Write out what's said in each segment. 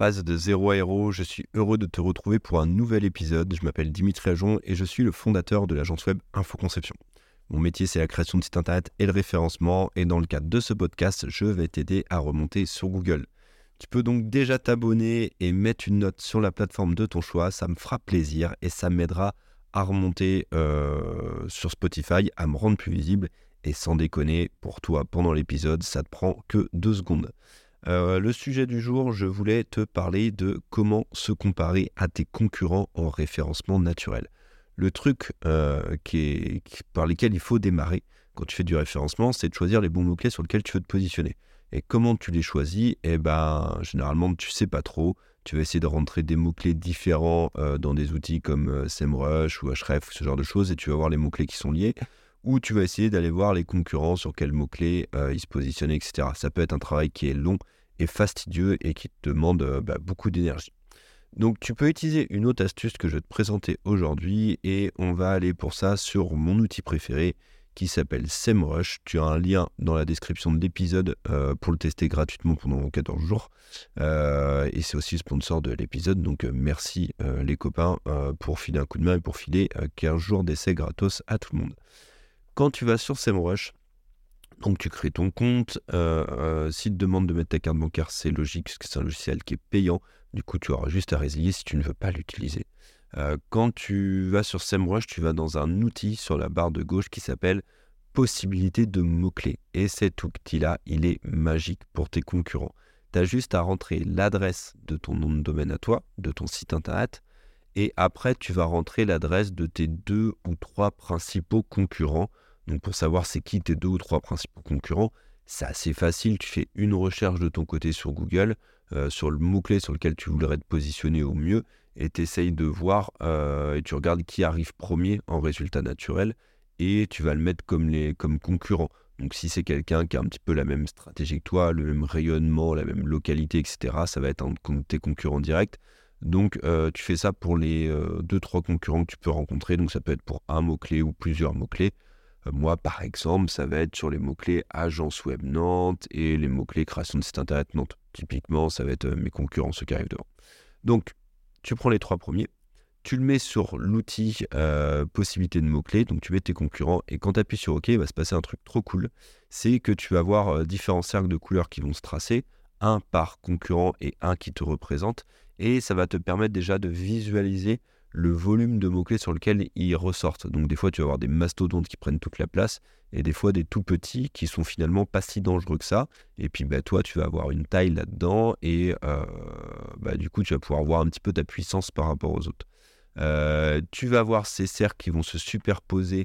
passe de zéro à héros, je suis heureux de te retrouver pour un nouvel épisode. Je m'appelle Dimitri Ajon et je suis le fondateur de l'agence web Infoconception. Mon métier, c'est la création de sites internet et le référencement, et dans le cadre de ce podcast, je vais t'aider à remonter sur Google. Tu peux donc déjà t'abonner et mettre une note sur la plateforme de ton choix, ça me fera plaisir et ça m'aidera à remonter sur Spotify, à me rendre plus visible. Et sans déconner, pour toi, pendant l'épisode, ça te prend que 2 secondes. Le sujet du jour, je voulais te parler de comment se comparer à tes concurrents en référencement naturel. Le truc par lesquels il faut démarrer quand tu fais du référencement, c'est de choisir les bons mots-clés sur lesquels tu veux te positionner. Et comment tu les choisis? Généralement, tu sais pas trop. Tu vas essayer de rentrer des mots-clés différents dans des outils comme SEMrush ou Ahrefs, ce genre de choses, et tu vas voir les mots-clés qui sont liés. Ou tu vas essayer d'aller voir les concurrents sur quels mots-clés ils se positionnent, etc. Ça peut être un travail qui est long et fastidieux et qui te demande beaucoup d'énergie. Donc tu peux utiliser une autre astuce que je vais te présenter aujourd'hui, et on va aller pour ça sur mon outil préféré qui s'appelle SEMrush. Tu as un lien dans la description de l'épisode pour le tester gratuitement pendant 14 jours. Et c'est aussi le sponsor de l'épisode, donc merci les copains pour filer un coup de main et pour filer 15 jours d'essai gratos à tout le monde. Quand tu vas sur SEMrush, donc tu crées ton compte, s'il te demande de mettre ta carte bancaire, c'est logique parce que c'est un logiciel qui est payant, du coup tu auras juste à résilier si tu ne veux pas l'utiliser. Quand tu vas sur SEMrush, tu vas dans un outil sur la barre de gauche qui s'appelle possibilité de mots-clés, et cet outil-là, il est magique pour tes concurrents. Tu as juste à rentrer l'adresse de ton nom de domaine à toi, de ton site internet, et après tu vas rentrer l'adresse de tes 2 ou 3 principaux concurrents. Donc pour savoir c'est qui tes 2 ou 3 principaux concurrents, c'est assez facile. Tu fais une recherche de ton côté sur Google, sur le mot-clé sur lequel tu voudrais te positionner au mieux, et tu essayes de voir, et tu regardes qui arrive premier en résultat naturel, et tu vas le mettre comme concurrent. Donc si c'est quelqu'un qui a un petit peu la même stratégie que toi, le même rayonnement, la même localité, etc., ça va être un de tes concurrents directs. Donc tu fais ça pour les 2-3 concurrents que tu peux rencontrer. Donc ça peut être pour un mot-clé ou plusieurs mots-clés. Moi, par exemple, ça va être sur les mots-clés agence web Nantes et les mots-clés création de site internet Nantes. Typiquement, ça va être mes concurrents, ceux qui arrivent devant. Donc, tu prends les 3 premiers, tu le mets sur l'outil possibilité de mots-clés, donc tu mets tes concurrents, et quand tu appuies sur OK, il va se passer un truc trop cool. C'est que tu vas avoir différents cercles de couleurs qui vont se tracer, un par concurrent et un qui te représente, et ça va te permettre déjà de visualiser le volume de mots-clés sur lequel ils ressortent. Donc des fois, tu vas avoir des mastodontes qui prennent toute la place, et des fois des tout petits qui sont finalement pas si dangereux que ça. Et puis toi, tu vas avoir une taille là-dedans, et du coup, tu vas pouvoir voir un petit peu ta puissance par rapport aux autres. Tu vas voir ces cercles qui vont se superposer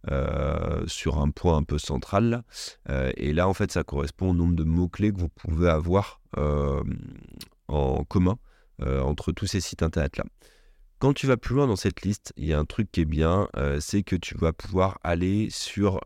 sur un point un peu central là. Et là, en fait, ça correspond au nombre de mots-clés que vous pouvez avoir en commun entre tous ces sites internet là. Quand tu vas plus loin dans cette liste, il y a un truc qui est bien, c'est que tu vas pouvoir aller sur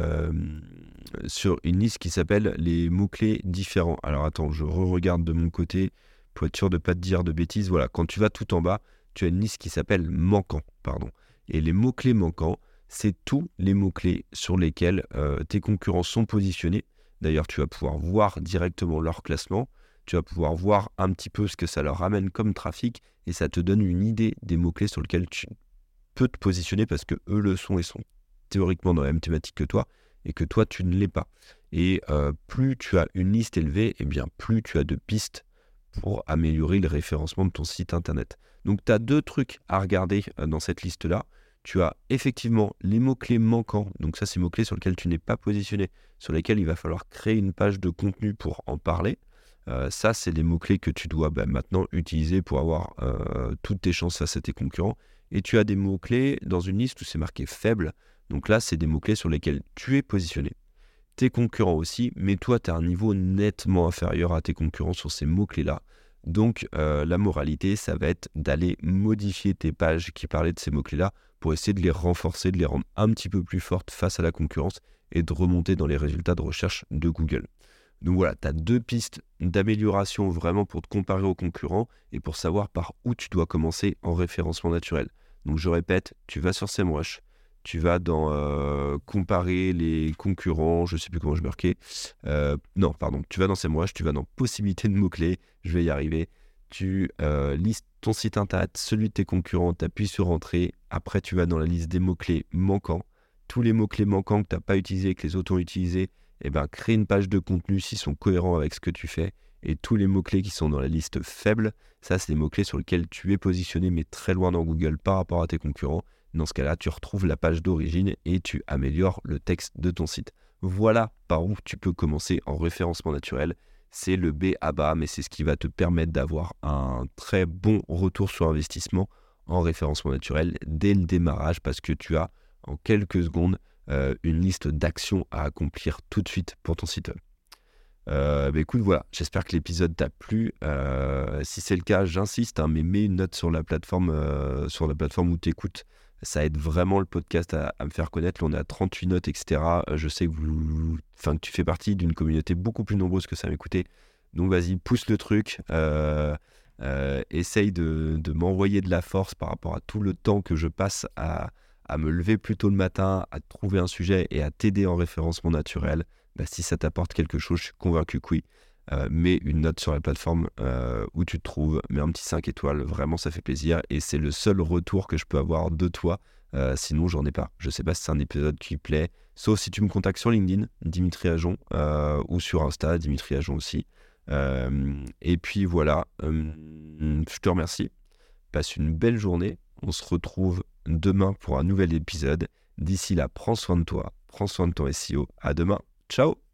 une liste qui s'appelle les mots-clés différents. Alors attends, je re-regarde de mon côté pour être sûr de ne pas te dire de bêtises. Voilà, quand tu vas tout en bas, tu as une liste qui s'appelle manquants, pardon. Et les mots-clés manquants, c'est tous les mots-clés sur lesquels tes concurrents sont positionnés. D'ailleurs, tu vas pouvoir voir directement leur classement. Tu vas pouvoir voir un petit peu ce que ça leur ramène comme trafic, et ça te donne une idée des mots-clés sur lesquels tu peux te positionner parce que eux le sont et sont théoriquement dans la même thématique que toi, et que toi tu ne l'es pas. Et plus tu as une liste élevée, et bien plus tu as de pistes pour améliorer le référencement de ton site internet. Donc tu as 2 trucs à regarder dans cette liste-là. Tu as effectivement les mots-clés manquants, donc ça c'est les mots-clés sur lesquels tu n'es pas positionné, sur lesquels il va falloir créer une page de contenu pour en parler. Ça, c'est les mots-clés que tu dois maintenant utiliser pour avoir toutes tes chances face à tes concurrents. Et tu as des mots-clés dans une liste où c'est marqué faible. Donc là, c'est des mots-clés sur lesquels tu es positionné. Tes concurrents aussi, mais toi, tu as un niveau nettement inférieur à tes concurrents sur ces mots-clés-là. Donc, la moralité, ça va être d'aller modifier tes pages qui parlaient de ces mots-clés-là pour essayer de les renforcer, de les rendre un petit peu plus fortes face à la concurrence et de remonter dans les résultats de recherche de Google. Donc voilà, tu as 2 pistes d'amélioration vraiment pour te comparer aux concurrents et pour savoir par où tu dois commencer en référencement naturel. Donc je répète, tu vas sur SEMrush, tu vas dans comparer les concurrents, je ne sais plus comment je marquais. Tu vas dans SEMrush, tu vas dans possibilité de mots-clés, je vais y arriver. tu listes ton site internet, celui de tes concurrents, tu appuies sur Entrée. Après, tu vas dans la liste des mots-clés manquants. Tous les mots-clés manquants que tu n'as pas utilisés, que les autres ont utilisés, crée une page de contenu s'ils sont cohérents avec ce que tu fais. Et tous les mots-clés qui sont dans la liste faible, ça, c'est les mots-clés sur lesquels tu es positionné, mais très loin dans Google par rapport à tes concurrents. Dans ce cas-là, tu retrouves la page d'origine et tu améliores le texte de ton site. Voilà par où tu peux commencer en référencement naturel. C'est le B à bas, mais c'est ce qui va te permettre d'avoir un très bon retour sur investissement en référencement naturel dès le démarrage, parce que tu as en quelques secondes une liste d'actions à accomplir tout de suite pour ton site web. Écoute, voilà, j'espère que l'épisode t'a plu. Si c'est le cas, j'insiste, mais mets une note sur la plateforme où tu écoutes. Ça aide vraiment le podcast à me faire connaître. Là, on est à 38 notes, etc. Je sais que tu fais partie d'une communauté beaucoup plus nombreuse que ça à m'écouter. Donc vas-y, pousse le truc. Essaye de m'envoyer de la force par rapport à tout le temps que je passe à me lever plus tôt le matin, à trouver un sujet et à t'aider en référencement naturel. Si ça t'apporte quelque chose, je suis convaincu que oui. Mets une note sur la plateforme où tu te trouves, mets un petit 5 étoiles, vraiment ça fait plaisir et c'est le seul retour que je peux avoir de toi, sinon j'en ai pas. Je sais pas si c'est un épisode qui plaît, sauf si tu me contactes sur LinkedIn, Dimitri Ajon, ou sur Insta, Dimitri Ajon aussi. Et puis voilà, je te remercie, passe une belle journée, on se retrouve demain pour un nouvel épisode. D'ici là, prends soin de toi, prends soin de ton SEO, à demain, ciao.